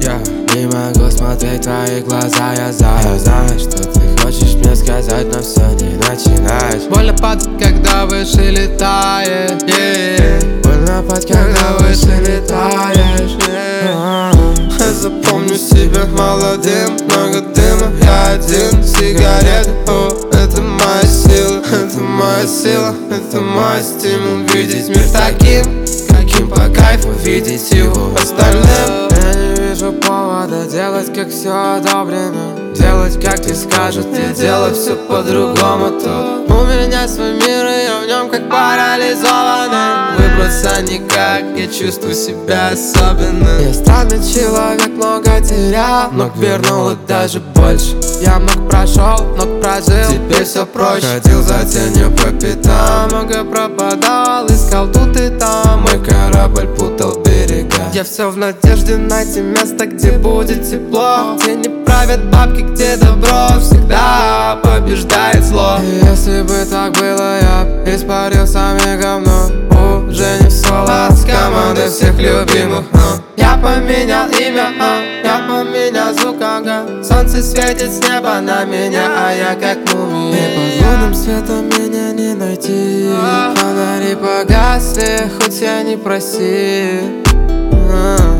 Я не могу смотреть в твои глаза, я знаю, что ты хочешь мне сказать, но все не начинаешь. Больно падать, когда выше летаешь, Больно падать, когда выше летаешь. Я запомню себя молодым, много дыма, я один, сигареты, это моя сила, это моя сила, это мой стимул. Видеть мир таким, каким по кайфу видеть его остальным. Я не вижу повода делать, как все одобрено, делать, как тебе скажут, И делать все по-другому тут. У меня свой мир, и я в нем как парализованный. Выбраться никак, я чувствую себя особенным. Я странный человек, много терял, но вернуло даже больше. Я много прошел, много прожил, Теперь все проще. ходил за тенью по пятам, много пропадал, искал тут и там. Мой корабль путал берега. Я все в надежде найти место, где будет тепло, где не правят бабки, где добро всегда побеждает зло. И если бы так было, я б испарился говно. Уже не в соло, с командой всех любимых. Я поменял имя, я поменял звук, солнце светит с неба на меня, а я как мумия. И под лунным светом меня не найти. Фонари погасли, хоть я не проси.